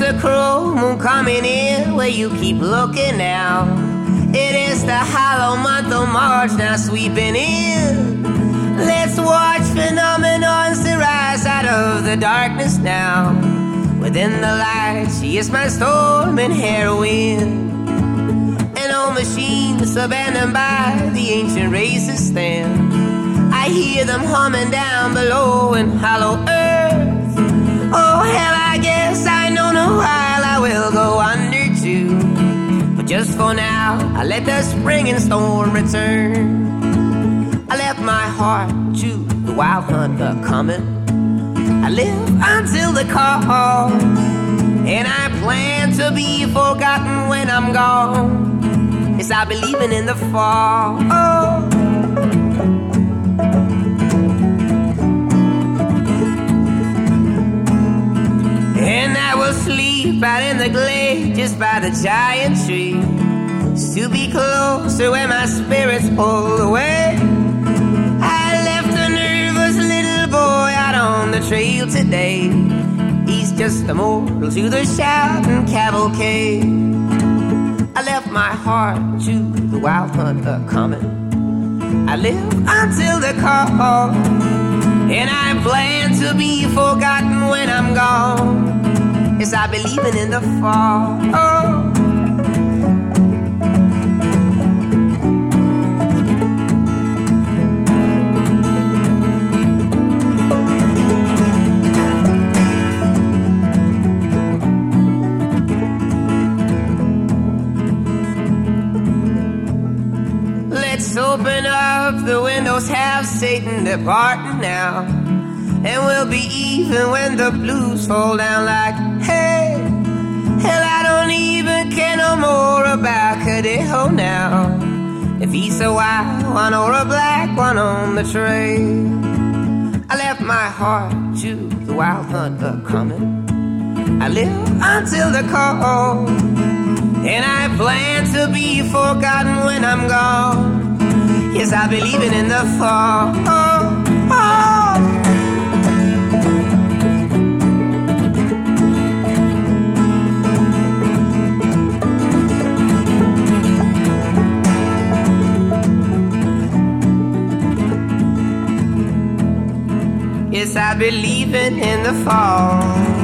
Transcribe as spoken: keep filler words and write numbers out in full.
a cruel moon coming in where you keep looking now. It is the hollow month of March now sweeping in. Let's watch phenomenons to rise out of the darkness now. Within the light, she is my storm and heroine. An old machine that's abandoned by the ancient races stand. I hear them humming down below in hollow earth. Oh hell, I guess I know no while I will go under too. But just for now, I let the spring and storm return. I left my heart to the wild hunt coming. I live until the call, and I plan to be forgotten when I'm gone. Yes, I believe in the fall. Oh. And I will sleep out in the glade just by the giant tree, just to be closer when my spirits pull away. I left a nervous little boy out on the trail today. He's just a mortal to the shouting cavalcade. I left my heart to the wild hunt coming. I live until the call, and I plan to be forgotten when I'm gone. Yes, I believe in the fall. Oh. Let's open up the windows, have Satan departing now, and we'll be even when the blues fall down like, hey, hell, I don't even care no more about Cadejo now. If he's a white one or a black one on the trail, I left my heart to the wild hunt coming. I live until the call, and I plan to be forgotten when I'm gone. Yes, I believe in the fall. Oh, oh. Yes, I believe in the fall.